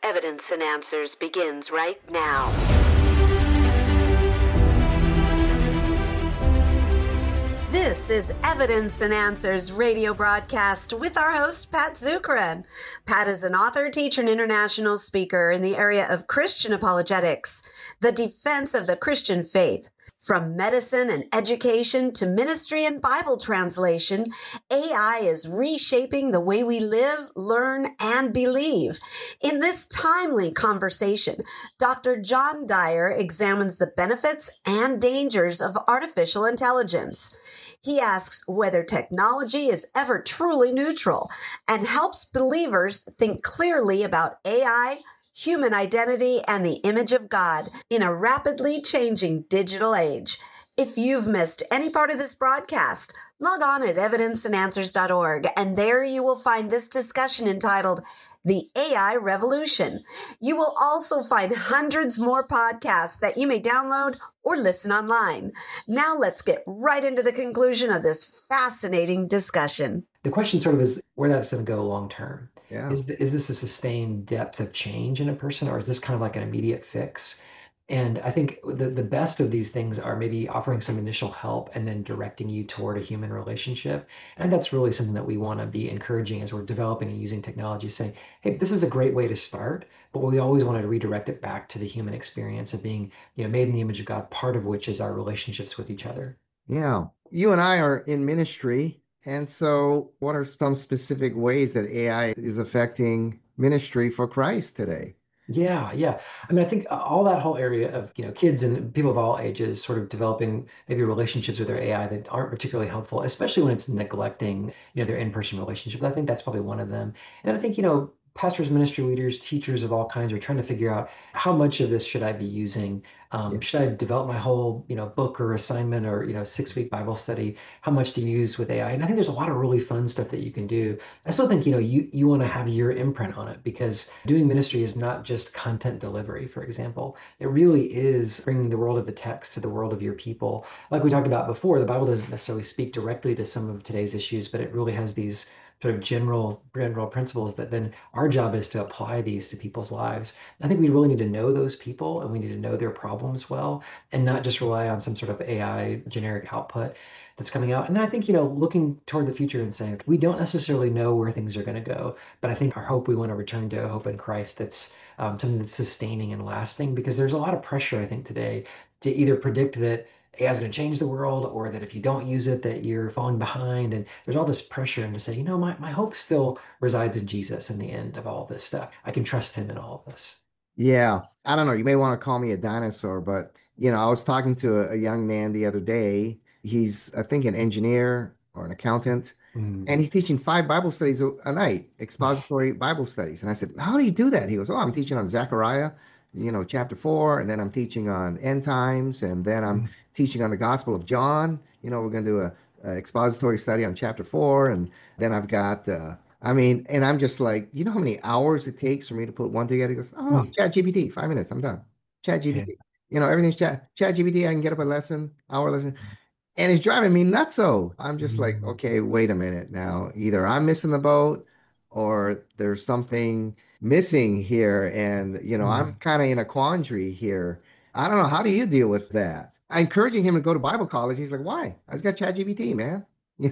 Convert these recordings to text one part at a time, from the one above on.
Evidence and Answers begins right now. This is Evidence and Answers radio broadcast with our host, Pat Zukeran. Pat is an author, teacher, and international speaker in the area of Christian apologetics, the defense of the Christian faith. From medicine and education to ministry and Bible translation, AI is reshaping the way we live, learn, and believe. In this timely conversation, Dr. John Dyer examines the benefits and dangers of artificial intelligence. He asks whether technology is ever truly neutral and helps believers think clearly about AI, human identity, and the image of God in a rapidly changing digital age. If you've missed any part of this broadcast, log on at evidenceandanswers.org, and there you will find this discussion entitled The AI Revolution. You will also find hundreds more podcasts that you may download or listen online. Now let's get right into the conclusion of this fascinating discussion. The question sort of is where that's going to go long term. Yeah. Is this a sustained depth of change in a person, or is this kind of like an immediate fix? And I think the best of these things are maybe offering some initial help and then directing you toward a human relationship. And that's really something that we want to be encouraging as we're developing and using technology, saying, hey, this is a great way to start, but we always want to redirect it back to the human experience of being, made in the image of God, part of which is our relationships with each other. Yeah. You and I are in ministry. And so what are some specific ways that AI is affecting ministry for Christ today? Yeah. I mean, I think all that whole area of, kids and people of all ages sort of developing maybe relationships with their AI that aren't particularly helpful, especially when it's neglecting, their in-person relationships. I think that's probably one of them. And I think, pastors, ministry leaders, teachers of all kinds are trying to figure out how much of this should I be using? Should I develop my whole, book or assignment or, 6-week Bible study? How much do you use with AI? And I think there's a lot of really fun stuff that you can do. I still think, you want to have your imprint on it, because doing ministry is not just content delivery, for example. It really is bringing the world of the text to the world of your people. Like we talked about before, the Bible doesn't necessarily speak directly to some of today's issues, but it really has these sort of general principles that then our job is to apply these to people's lives. I think we really need to know those people, and we need to know their problems well, and not just rely on some sort of AI generic output that's coming out. And then I think, looking toward the future and saying, we don't necessarily know where things are going to go, but I think our hope, we want to return to a hope in Christ that's something that's sustaining and lasting, because there's a lot of pressure, I think, today to either predict that AI is going to change the world, or that if you don't use it, that you're falling behind. And there's all this pressure, and to say, my hope still resides in Jesus in the end of all this stuff. I can trust him in all of this. Yeah. I don't know. You may want to call me a dinosaur, but, I was talking to a young man the other day. He's, I think, an engineer or an accountant, and he's teaching 5 Bible studies a night, expository Bible studies. And I said, how do you do that? He goes, I'm teaching on Zechariah, chapter 4, and then I'm teaching on end times, and then I'm teaching on the Gospel of John. We're going to do a expository study on chapter 4, and then I've got, and I'm just like, how many hours it takes for me to put one together? He goes, ChatGPT, 5 minutes, I'm done. ChatGPT, everything's ChatGPT. I can get up a lesson, hour lesson. And it's driving me nuts. So I'm just like, okay, wait a minute now. Either I'm missing the boat, or there's something missing here. And, I'm kind of in a quandary here. I don't know. How do you deal with that? I'm encouraging him to go to Bible college. He's like, why? I just got ChatGPT, man.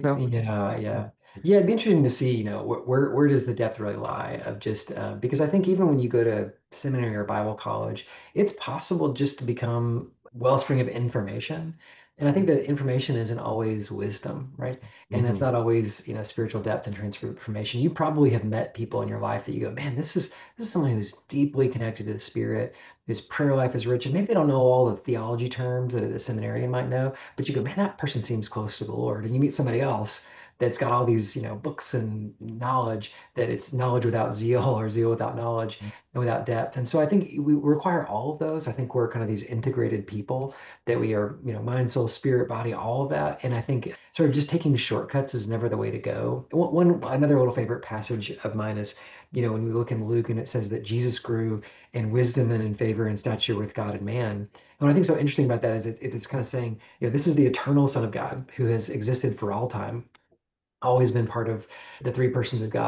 Yeah. It'd be interesting to see, where does the depth really lie of just, because I think even when you go to seminary or Bible college, it's possible just to become wellspring of information. And I think that information isn't always wisdom, right? And it's not always, spiritual depth and transformation. You probably have met people in your life that you go, man, this is someone who's deeply connected to the Spirit, whose prayer life is rich, and maybe they don't know all the theology terms that a seminarian might know, but you go, man, that person seems close to the Lord. And you meet somebody else that's got all these, books and knowledge, that it's knowledge without zeal, or zeal without knowledge and without depth. And so I think we require all of those. I think we're kind of these integrated people, that we are, mind, soul, spirit, body, all of that. And I think sort of just taking shortcuts is never the way to go. Another little favorite passage of mine is, when we look in Luke, and it says that Jesus grew in wisdom and in favor and stature with God and man. And what I think is so interesting about that is it's kind of saying, this is the eternal Son of God, who has existed for all time, always been part of the 3 persons of God.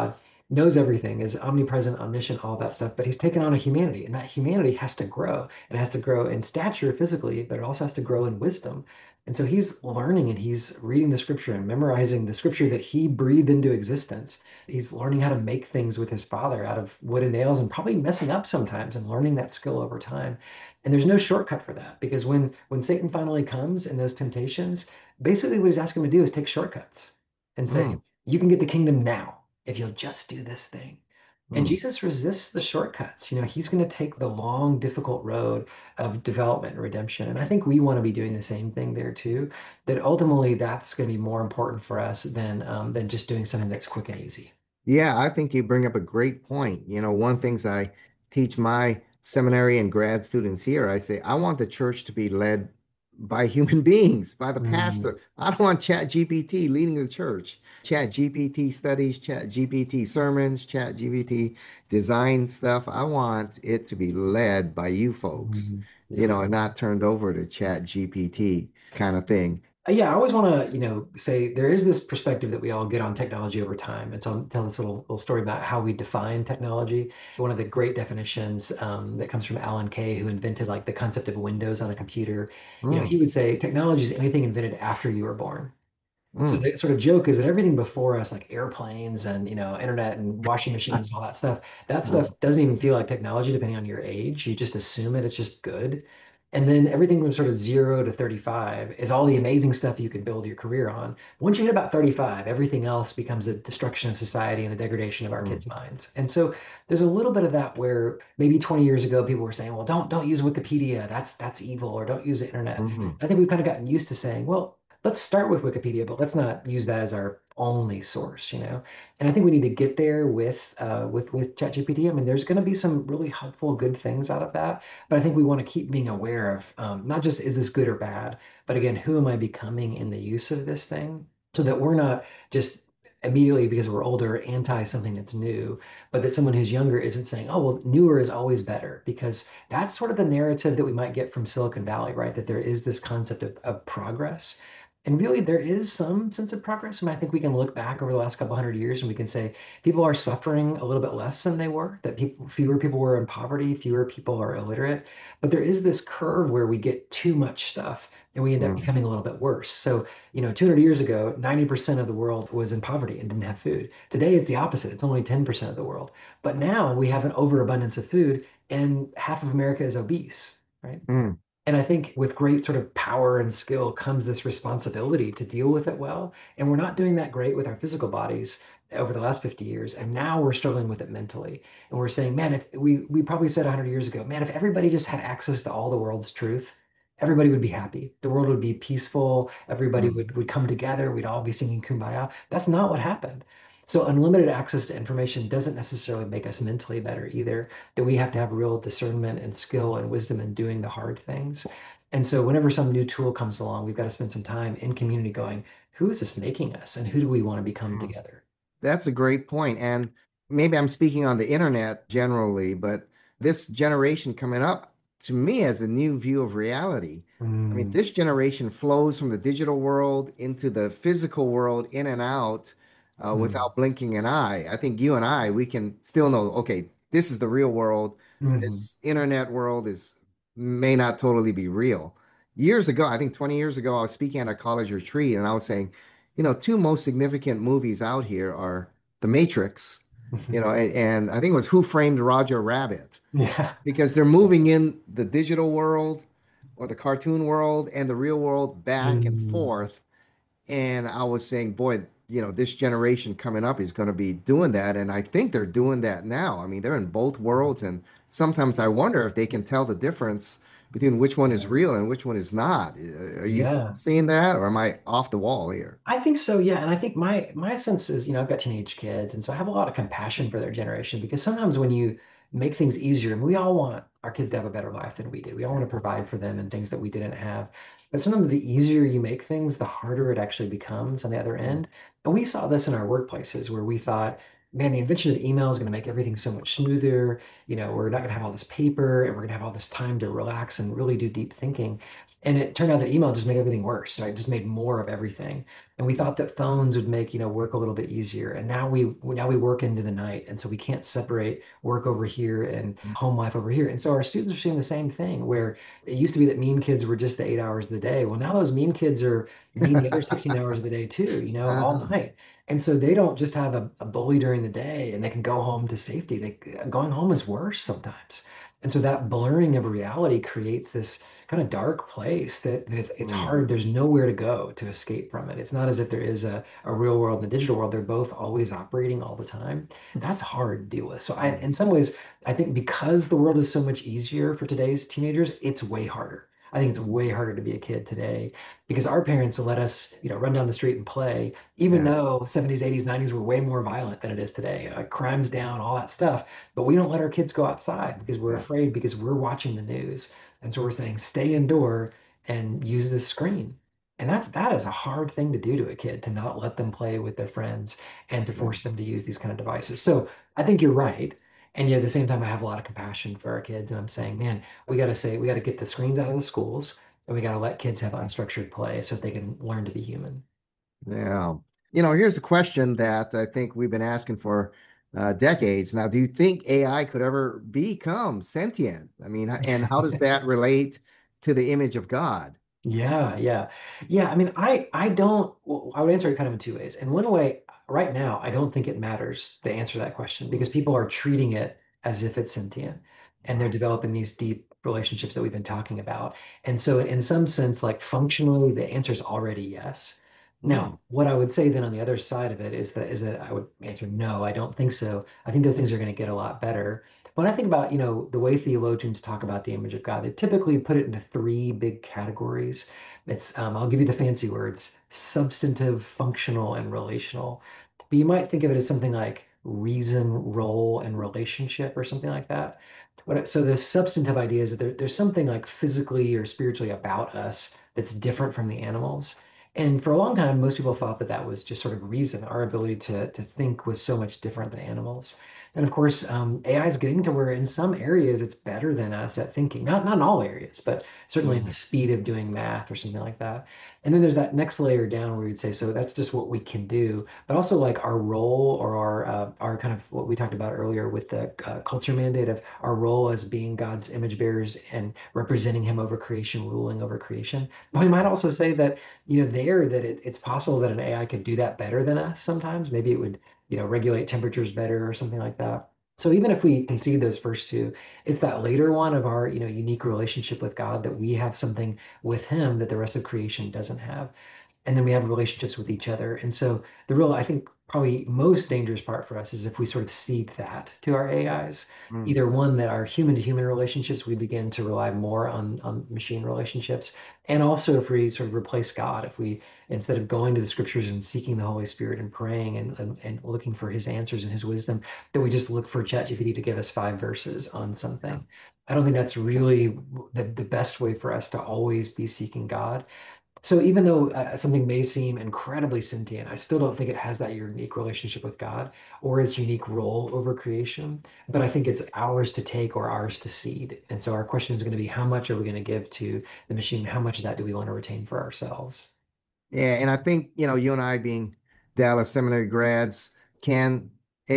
knows everything, is omnipresent, omniscient, all that stuff, but he's taken on a humanity, and that humanity has to grow. It has to grow in stature physically, but it also has to grow in wisdom. And so he's learning and he's reading the scripture and memorizing the scripture that he breathed into existence. He's learning how to make things with his father out of wood and nails and probably messing up sometimes and learning that skill over time. And there's no shortcut for that because when Satan finally comes in those temptations, basically what he's asking him to do is take shortcuts and say, Mm, you can get the kingdom now if you'll just do this thing. And mm. Jesus resists the shortcuts. He's going to take the long, difficult road of development and redemption. And I think we want to be doing the same thing there too. That ultimately that's going to be more important for us than just doing something that's quick and easy. Yeah, I think you bring up a great point. One things I teach my seminary and grad students here, I say, I want the church to be led by human beings, by the Mm, pastor. I don't want Chat GPT leading the church. Chat GPT studies, Chat GPT sermons, Chat GPT design stuff. I want it to be led by you folks, yeah. and not turned over to Chat GPT kind of thing. Yeah, I always want to, say there is this perspective that we all get on technology over time. And so I'm telling this little story about how we define technology. One of the great definitions that comes from Alan Kay, who invented like the concept of Windows on a computer. He Mm, would say technology is anything invented after you were born. So mm, the sort of joke is that everything before us, like airplanes and internet and washing machines and all that stuff doesn't even feel like technology depending on your age. You just assume it, it's just good. And then everything from sort of 0 to 35 is all the amazing stuff you can build your career on. Once you hit about 35, everything else becomes a destruction of society and a degradation of our mm, kids' minds. And so there's a little bit of that where maybe 20 years ago people were saying, well, don't use Wikipedia, that's evil, or don't use the internet. mm, I think we've kind of gotten used to saying, well, let's start with Wikipedia, but let's not use that as our only source. And I think we need to get there with ChatGPT. I mean, there's going to be some really helpful, good things out of that, but I think we want to keep being aware of not just is this good or bad, but again, who am I becoming in the use of this thing, so that we're not just immediately because we're older anti something that's new, but that someone who's younger isn't saying, oh, well, newer is always better, because that's sort of the narrative that we might get from Silicon Valley, right? That there is this concept of progress. And really, there is some sense of progress. And I think we can look back over the last couple hundred years and we can say people are suffering a little bit less than they were, that fewer people were in poverty, fewer people are illiterate. But there is this curve where we get too much stuff and we end up mm, becoming a little bit worse. So, 200 years ago, 90% of the world was in poverty and didn't have food. Today, it's the opposite. It's only 10% of the world. But now we have an overabundance of food and half of America is obese, right? mm. And I think with great sort of power and skill comes this responsibility to deal with it well. And we're not doing that great with our physical bodies over the last 50 years. And now we're struggling with it mentally. And we're saying, man, if we probably said 100 years ago, man, if everybody just had access to all the world's truth, everybody would be happy. The world would be peaceful. Everybody Mm. would come together. We'd all be singing Kumbaya. That's not what happened. So unlimited access to information doesn't necessarily make us mentally better either, that we have to have real discernment and skill and wisdom in doing the hard things. And so whenever some new tool comes along, we've got to spend some time in community going, who is this making us and who do we want to become Mm. together? That's a great point. And maybe I'm speaking on the internet generally, but this generation coming up to me has a new view of reality. I mean, Mm, this generation flows from the digital world into the physical world, in and out, mm, without blinking an eye. I think you and I, we can still know, okay, this is the real world. mhm, This internet world is may not totally be real. Years ago, I think 20 years ago, I was speaking at a college retreat and I was saying, two most significant movies out here are The Matrix, mhm. and I think it was Who Framed Roger Rabbit, Yeah. because they're moving in the digital world or the cartoon world and the real world back and Mm, forth. And I was saying, boy, this generation coming up is going to be doing that. And I think they're doing that now. I mean, they're in both worlds. And sometimes I wonder if they can tell the difference between which one is yeah. real and which one is not. Are you Yeah. seeing that, or am I off the wall here? I think so, yeah. And I think my sense is, I've got teenage kids, and so I have a lot of compassion for their generation because sometimes when you make things easier, and we all want our kids to have a better life than we did. We all want to provide for them and things that we didn't have. But sometimes the easier you make things, the harder it actually becomes on the other Mm, end. And we saw this in our workplaces where we thought, man, the invention of email is going to make everything so much smoother. We're not going to have all this paper and we're going to have all this time to relax and really do deep thinking. And it turned out that email just made everything worse, right? Just made more of everything. And we thought that phones would make, work a little bit easier. And now we work into the night. And so we can't separate work over here and home life over here. And so our students are seeing the same thing where it used to be that meme kids were just the 8 hours of the day. Well, now those meme kids are mean the other 16 hours of the day too, all Uh-huh. night. And so they don't just have a bully during the day and they can go home to safety. Going home is worse sometimes. And so that blurring of reality creates this kind of dark place that it's Mm. hard. There's nowhere to go to escape from it. It's not as if there is a real world and the digital world. They're both always operating all the time. That's hard to deal with. So Mm. in some ways, I think because the world is so much easier for today's teenagers, it's way harder. I think it's way harder to be a kid today because our parents let us, run down the street and play, even Yeah. though 70s, 80s, 90s were way more violent than it is today. Crime's down, all that stuff. But we don't let our kids go outside because we're Yeah. afraid because we're watching the news. And so we're saying, stay indoor and use this screen. And that is a hard thing to do to a kid, to not let them play with their friends and to Mm. force them to use these kind of devices. So I think you're right. And yet at the same time, I have a lot of compassion for our kids. And I'm saying, man, we got to get the screens out of the schools and we got to let kids have unstructured play so that they can learn to be human. Yeah. Here's a question that I think we've been asking for decades now. Do you think AI could ever become sentient? I mean, and how does that relate to the image of God? Yeah, yeah. Yeah, I mean, I don't well, I would answer it kind of in two ways. In one way, right now, I don't think it matters the answer to that question because people are treating it as if it's sentient and they're Wow. developing these deep relationships that we've been talking about. And so in some sense, like functionally, the answer is already yes. Hmm. Now, what I would say then on the other side of it is that I would answer no, I don't think so. I think those things are going to get a lot better. When I think about, the way theologians talk about the image of God, they typically put it into three big categories. I'll give you the fancy words: substantive, functional, and relational. But you might think of it as something like reason, role, and relationship, or something like that. So the substantive idea is that there's something like physically or spiritually about us that's different from the animals. And for a long time, most people thought that that was just sort of reason. Our ability to think was so much different than animals. And of course, AI is getting to where in some areas it's better than us at thinking. Not in all areas, but certainly in the Mm. speed of doing math or something like that. And then there's that next layer down where you'd say, so that's just what we can do, but also like our role or our kind of what we talked about earlier with the culture mandate of our role as being God's image bearers and representing Him over creation, ruling over creation. But we might also say that it's possible that an AI could do that better than us sometimes. Maybe it would regulate temperatures better or something like that. So even if we concede those first two, it's that later one of our, unique relationship with God that we have something with Him that the rest of creation doesn't have. And then we have relationships with each other. And so I think probably most dangerous part for us is if we sort of cede that to our AIs, Mm. either one that our human to human relationships, we begin to rely more on machine relationships. And also if we sort of replace God, if we, instead of going to the scriptures and seeking the Holy Spirit and praying and looking for his answers and his wisdom, that we just look for ChatGPT to give us 5 verses on Yeah. something. I don't think that's really the best way for us to always be seeking God. So even though something may seem incredibly sentient, I still don't think it has that unique relationship with God or its unique role over creation. But I think it's ours to take or ours to cede. And so our question is going to be, how much are we going to give to the machine? How much of that do we want to retain for ourselves? Yeah, and I think, you and I being Dallas Seminary grads, can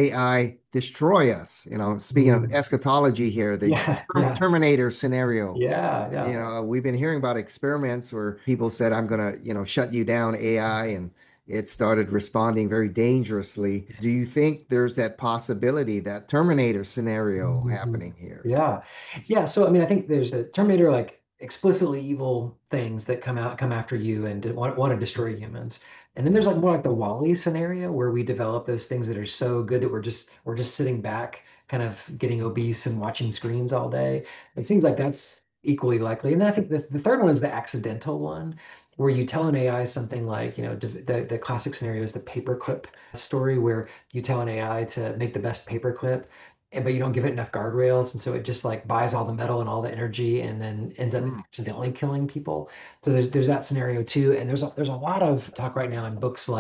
AI destroy us? Speaking of Mm. eschatology here, the Yeah, yeah, Terminator scenario. yeah, yeah. We've been hearing about experiments where people said, I'm gonna, shut you down, AI, and it started responding very dangerously. Do you think there's that possibility, that Terminator scenario Mhm. happening here? Yeah. Yeah. So, I mean, I think there's a Terminator, like explicitly evil things that come after you and want to destroy humans. And then there's like more like the Wall-E scenario where we develop those things that are so good that we're just sitting back, kind of getting obese and watching screens all day. It seems like that's equally likely. And then I think the third one is the accidental one, where you tell an AI something like, the classic scenario is the paperclip story where you tell an AI to make the best paperclip but you don't give it enough guardrails, and so it just like buys all the metal and all the energy, and then ends up Mm. accidentally killing people. So there's that scenario too, and there's a lot of talk right now in books like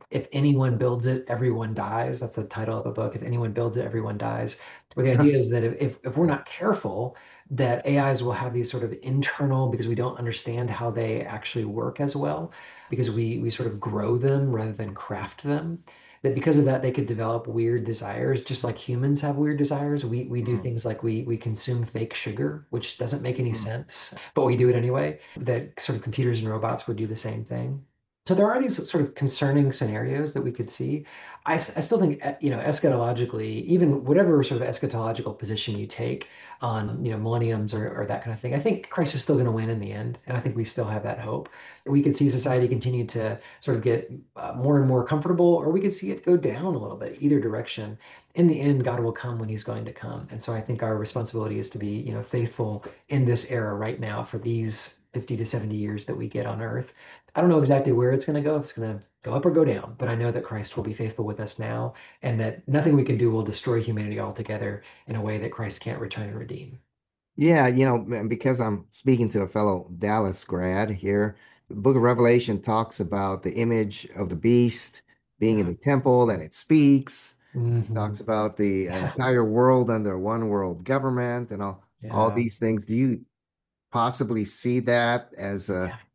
If anyone builds it, everyone dies. That's the title of the book. If anyone builds it, everyone dies. Where the idea is that if we're not careful, that AIs will have these sort of internal, because we don't understand how they actually work as well, because we sort of grow them rather than craft them, that because of that they could develop weird desires, just like humans have weird desires. We do Mm, things like we consume fake sugar, which doesn't make any mm. sense, but we do it anyway. That sort of computers and robots would do the same thing. So there are these sort of concerning scenarios that we could see. I still think, eschatologically, even whatever sort of eschatological position you take on, millenniums or that kind of thing, I think Christ is still going to win in the end. And I think we still have that hope. We could see society continue to sort of get more and more comfortable, or we could see it go down a little bit, either direction. In the end, God will come when he's going to come. And so I think our responsibility is to be, faithful in this era right now for these 50 to 70 years that we get on earth. I don't know exactly where it's going to go, if it's going to go up or go down, but I know that Christ will be faithful with us now, and that nothing we can do will destroy humanity altogether in a way that Christ can't return and redeem. Yeah, man, because I'm speaking to a fellow Dallas grad here, the book of Revelation talks about the image of the beast being in Yeah. the temple and it speaks. Hmm. Talks about the Yeah. entire world under one world government and all Yeah. these things. Do you possibly see that as a Yeah.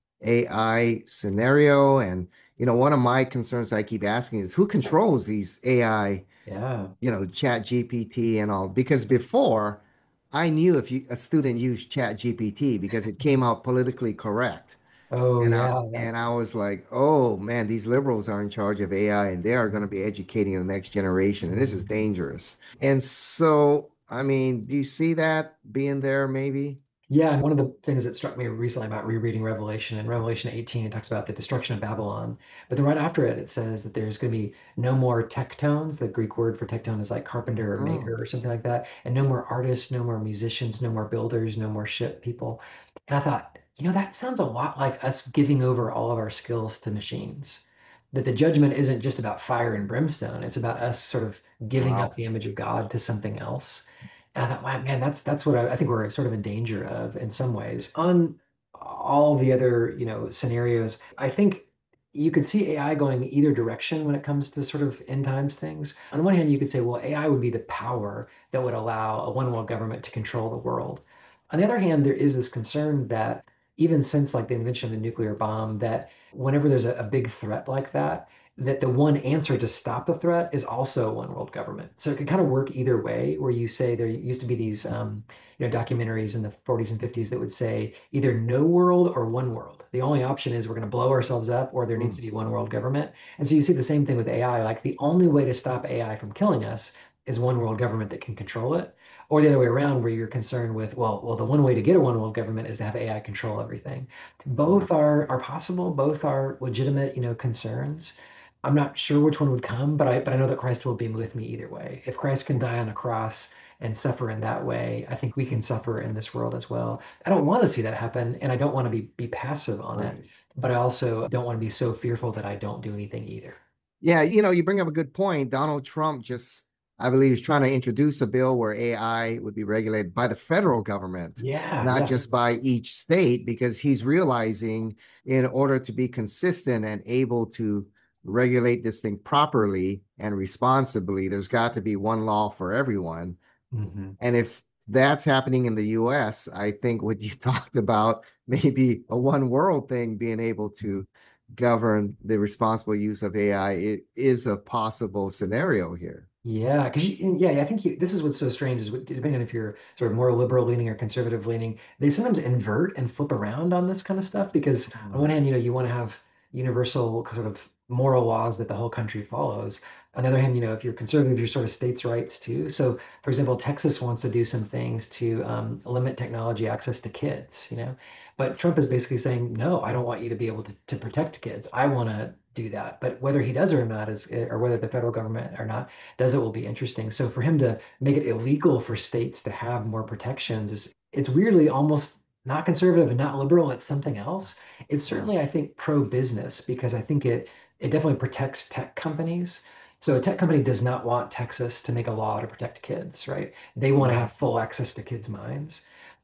AI scenario? And one of my concerns I keep asking is who controls these AI, Yeah. Chat GPT and all? Because before I knew if a student used Chat GPT because it came out politically correct. Oh, And I yeah. Yeah. and I was like, oh man, these liberals are in charge of AI and they are going to be educating the next generation. And this is Mhm. dangerous. And so, I mean, do you see that being there maybe? Yeah, and one of the things that struck me recently about rereading Revelation, in Revelation 18, it talks about the destruction of Babylon. But then right after it, it says that there's going to be no more tectones. The Greek word for tectone is like carpenter or Oh, maker or something like that. And no more artists, no more musicians, no more builders, no more ship people. And I thought, that sounds a lot like us giving over all of our skills to machines. That the judgment isn't just about fire and brimstone, it's about us sort of giving up wow. the image of God to something else. And I thought, wow, man, that's what I think we're sort of in danger of in some ways. On all the other, scenarios, I think you could see AI going either direction when it comes to sort of end times things. On the one hand, you could say, well, AI would be the power that would allow a one world government to control the world. On the other hand, there is this concern that even since like the invention of the nuclear bomb, that whenever there's a big threat like that the one answer to stop the threat is also one world government. So it can kind of work either way, where you say there used to be these, documentaries in the 40s and 50s that would say either no world or one world. The only option is we're going to blow ourselves up, or there needs Mm, to be one world government. And so you see the same thing with AI. Like the only way to stop AI from killing us is one world government that can control it, or the other way around, where you're concerned with, well, the one way to get a one world government is to have AI control everything. mm, Both are possible. Both are legitimate, concerns. I'm not sure which one would come, but I know that Christ will be with me either way. If Christ can die on a cross and suffer in that way, I think we can suffer in this world as well. I don't want to see that happen, and I don't want to be passive on it, right. but I also don't want to be so fearful that I don't do anything either. Yeah, you bring up a good point. Donald Trump just, I believe, is trying to introduce a bill where AI would be regulated by the federal government, Yeah, not yeah. just by each state, because he's realizing in order to be consistent and able to regulate this thing properly and responsibly, there's got to be one law for everyone. Hmm. And if that's happening in the US, I think what you talked about, maybe a one world thing, being able to govern the responsible use of AI, it is a possible scenario here. Yeah, because yeah, I think this is what's so strange is depending on if you're sort of more liberal leaning or conservative leaning, they sometimes invert and flip around on this kind of stuff. Because on Mm, one hand, you want to have universal sort of moral laws that the whole country follows. On the other hand, if you're conservative, you're sort of states' rights too. So, for example, Texas wants to do some things to limit technology access to kids. But Trump is basically saying, no, I don't want you to be able to protect kids. I want to do that. But whether he does or not is, or whether the federal government or not does it will be interesting. So for him to make it illegal for states to have more protections is it's weirdly almost not conservative and not liberal. It's something else. It's yeah. certainly, I think, pro-business because I think it definitely protects tech companies. So a tech company does not want Texas to make a law to protect kids, right? They want to Mm, have full access to kids' minds.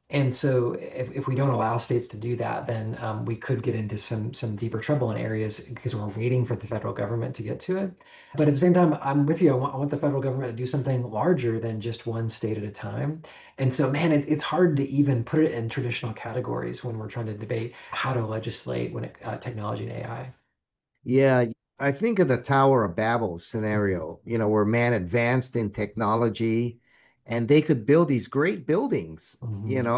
And so if we don't allow states to do that, then we could get into some deeper trouble in areas because we're waiting for the federal government to get to it. But at the same time, I'm with you. I want the federal government to do something larger than just one state at a time. And so, man, it's hard to even put it in traditional categories when we're trying to debate how to legislate when technology and AI. Yeah, I think of the Tower of Babel scenario, where man advanced in technology and they could build these great buildings, Mhm.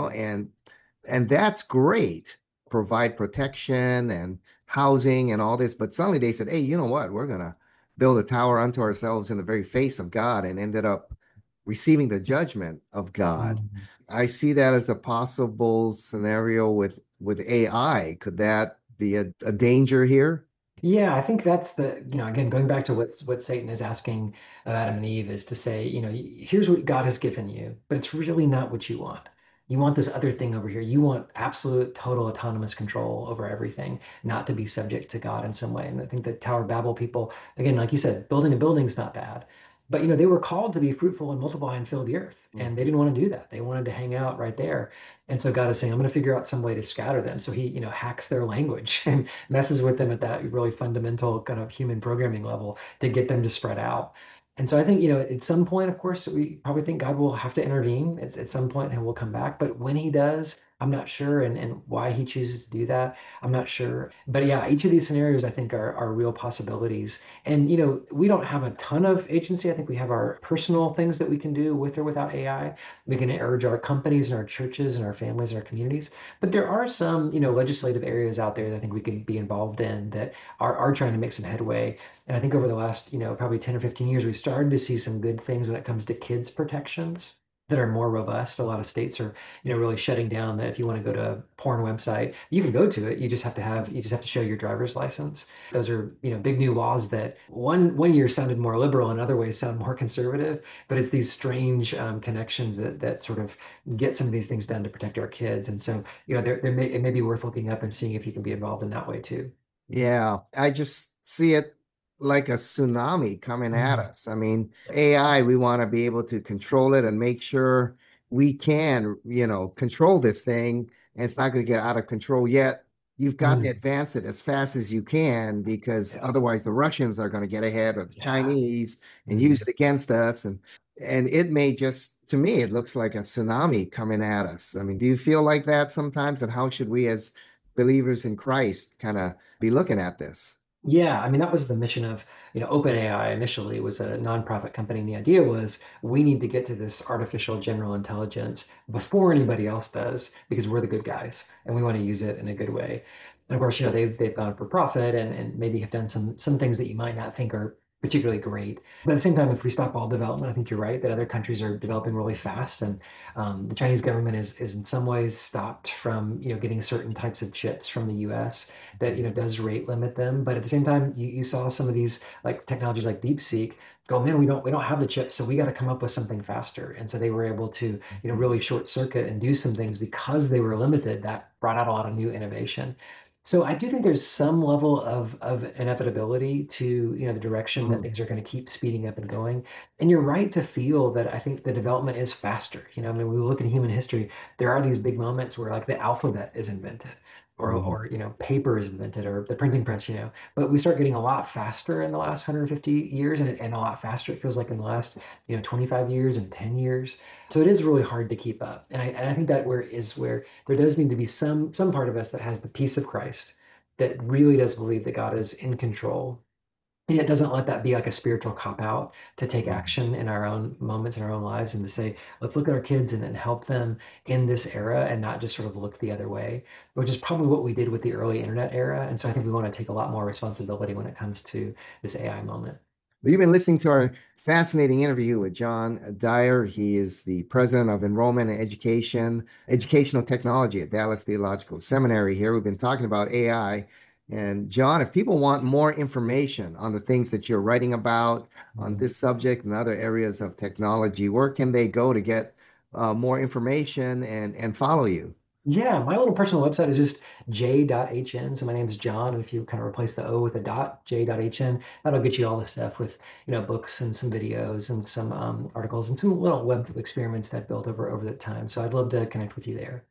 and that's great, provide protection and housing and all this. But suddenly they said, hey, you know what? We're gonna build a tower unto ourselves in the very face of God, and ended up receiving the judgment of God. Mhm. I see that as a possible scenario with AI. Could that be a danger here? Yeah, I think that's again, going back to what Satan is asking of Adam and Eve is to say, here's what God has given you, but it's really not what you want. You want this other thing over here. You want absolute, total autonomous control over everything, not to be subject to God in some way. And I think the Tower of Babel people, again, like you said, building a building is not bad. But they were called to be fruitful and multiply and fill the earth. And they didn't want to do that. They wanted to hang out right there. And so God is saying, I'm going to figure out some way to scatter them. So he, hacks their language and messes with them at that really fundamental kind of human programming level to get them to spread out. And so I think, at some point, of course, we probably think God will have to intervene at some point and will come back. But when he does, I'm not sure. And why he chooses to do that, I'm not sure. But yeah, each of these scenarios I think are real possibilities. And, we don't have a ton of agency. I think we have our personal things that we can do with or without AI. We can urge our companies and our churches and our families and our communities. But there are some, legislative areas out there that I think we could be involved in that are trying to make some headway. And I think over the last, probably 10 or 15 years, we've started to see some good things when it comes to kids protections that are more robust. A lot of states are, really shutting down that if you want to go to a porn website, you can go to it. You just have to show your driver's license. Those are, big new laws that one year sounded more liberal and other ways sound more conservative, but it's these strange connections that sort of get some of these things done to protect our kids. And so, it may be worth looking up and seeing if you can be involved in that way too. Yeah, I just see it like a tsunami coming at Mhm. us. I mean, AI, we want to be able to control it and make sure we can, control this thing and it's not going to get out of control yet. You've got to Mm. advance it as fast as you can because Yeah. otherwise the Russians are going to get ahead or the Yeah. Chinese and use Mhm. it against us. And it may just, to me, it looks like a tsunami coming at us. I mean, do you feel like that sometimes? And how should we as believers in Christ kind of be looking at this? Yeah, I mean that was the mission of, OpenAI initially was a nonprofit company, and the idea was we need to get to this artificial general intelligence before anybody else does because we're the good guys and we want to use it in a good way. And of course, they've gone for profit and maybe have done some things that you might not think are particularly great. But at the same time, if we stop all development, I think you're right that other countries are developing really fast, and the Chinese government is in some ways stopped from, getting certain types of chips from the U.S. that does rate limit them. But at the same time, you saw some of these like technologies like DeepSeek go, man, we don't have the chips, so we got to come up with something faster. And so they were able to really short circuit and do some things because they were limited. That brought out a lot of new innovation. So I do think there's some level of inevitability to the direction that Mm. things are going to keep speeding up and going. And you're right to feel that I think the development is faster. I mean, when we look at human history, there are these big moments where like the alphabet is invented Mm. or paper is invented or the printing press, but we start getting a lot faster in the last 150 years and a lot faster it feels like in the last 25 years and 10 years. So it is really hard to keep up. And I think that where there does need to be some part of us that has the peace of Christ that really does believe that God is in control, and it doesn't let that be like a spiritual cop out to take Mm. action in our own moments in our own lives and to say, let's look at our kids and help them in this era and not just sort of look the other way, which is probably what we did with the early internet era. And so I think we want to take a lot more responsibility when it comes to this AI moment. We've been listening to our fascinating interview with John Dyer. He is the president of Enrollment and Educational Technology at Dallas Theological Seminary here. We've been talking about AI. And John, if people want more information on the things that you're writing about on Mhm. this subject and other areas of technology, where can they go to get more information and follow you? Yeah, my little personal website is just j.hn. So my name's John. And if you kind of replace the O with a dot, j.hn, that'll get you all the stuff with, books and some videos and some articles and some little web experiments that I've built over the time. So I'd love to connect with you there.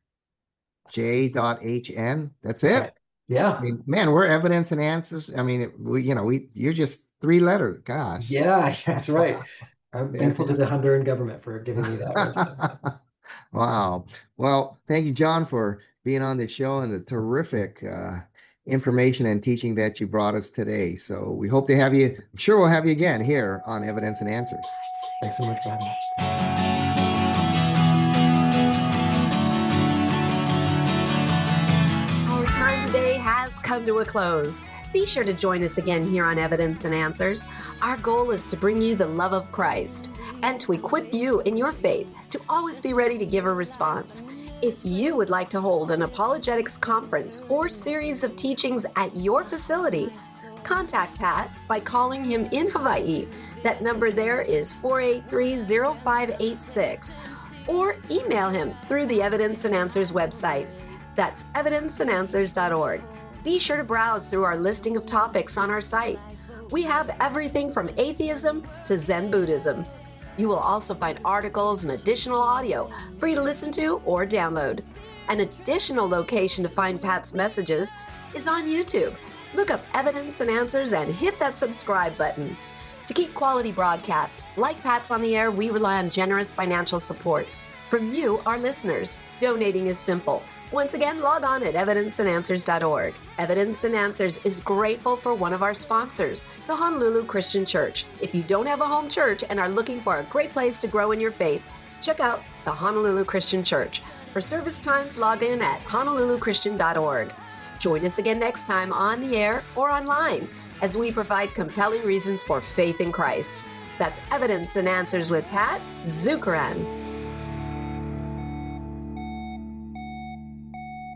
J.hn. That's That's it. right. Yeah. I mean, man, we're evidence and answers. I mean, you're just 3 letters. Gosh. Yeah, that's right. I'm thankful to the Fantastic. Honduran government for giving me that rest. Wow. Well, thank you, John, for being on the show and the terrific information and teaching that you brought us today. So we hope to have you. I'm sure we'll have you again here on Evidence and Answers. Thanks so much for having me. Our time today has come to a close. Be sure to join us again here on Evidence and Answers. Our goal is to bring you the love of Christ and to equip you in your faith to always be ready to give a response. If you would like to hold an apologetics conference or series of teachings at your facility, contact Pat by calling him in Hawaii. That number there is 483-0586, or email him through the Evidence and Answers website. That's evidenceandanswers.org. Be sure to browse through our listing of topics on our site. We have everything from atheism to Zen Buddhism. You will also find articles and additional audio for you to listen to or download. An additional location to find Pat's messages is on YouTube. Look up Evidence and Answers and hit that subscribe button. To keep quality broadcasts like Pat's on the air, we rely on generous financial support from you, our listeners. Donating is simple. Once again, log on at evidenceandanswers.org. Evidence and Answers is grateful for one of our sponsors, the Honolulu Christian Church. If you don't have a home church and are looking for a great place to grow in your faith, check out the Honolulu Christian Church. For service times, log in at honoluluchristian.org. Join us again next time on the air or online as we provide compelling reasons for faith in Christ. That's Evidence and Answers with Pat Zukeran.